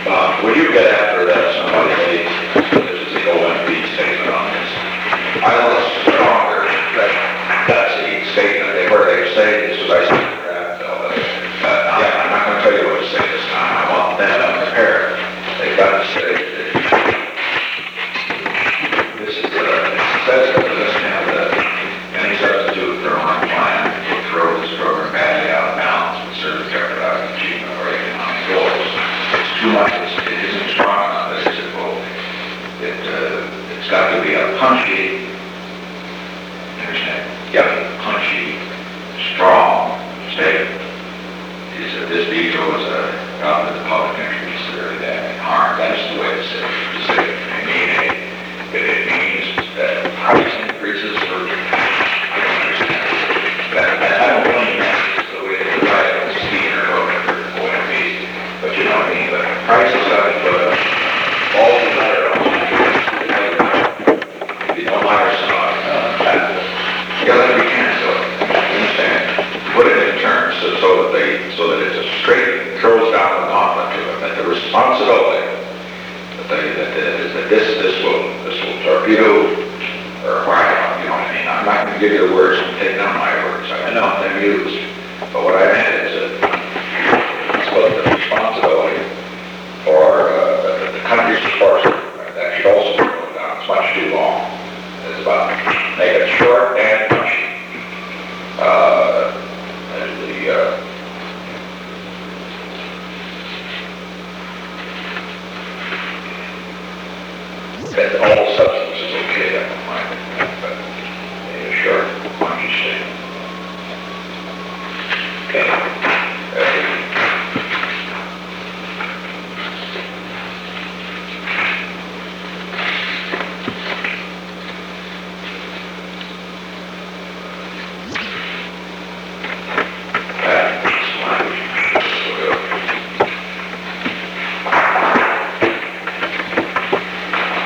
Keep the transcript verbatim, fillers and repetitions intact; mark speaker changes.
Speaker 1: Uh, will you get after that, somebody, please? This is the O M B statement on this. I want a stronger, that, that's the statement, they, where they say this, was I said, draft bill, but, uh, yeah, I'm not gonna tell you what to say this time, I want them unprepared. They've got to say that this is, uh, it says that it doesn't have the, any substitute for one plan will throw this program badly out of balance with certain characteristic achievement or economic goals. It's too much, it's, it isn't strong enough, as it will. It, uh, it's got to be a punchy, understand? Yep, punchy, strong statement. Is that this veto is a, out of the public interest, or that harm, that's the way to say it. To say it, I mean, it, it, it means that price increases for, I don't understand. That, that, I don't blame that, it's the way they write it, it's Steven or whatever, O M B, but you know what I mean, but prices got to put a, all the letter on it. If you don't hire somebody, uh, that, you gotta be canceled, you understand? Put it in terms so, so that they, so that it's a straight, throws down the gauntlet to them, that the responsibility, that they, that, that, that this, this will, this will torpedo, or whack out, you know what I mean? I'm not gonna give you the words and take down my words, I know them used, but what I meant is that it's what the responsibility for, uh, the, the country's force, that should also be put down, it's much too long. It's about, make it short and punchy. Uh, and the, uh, that all substitutes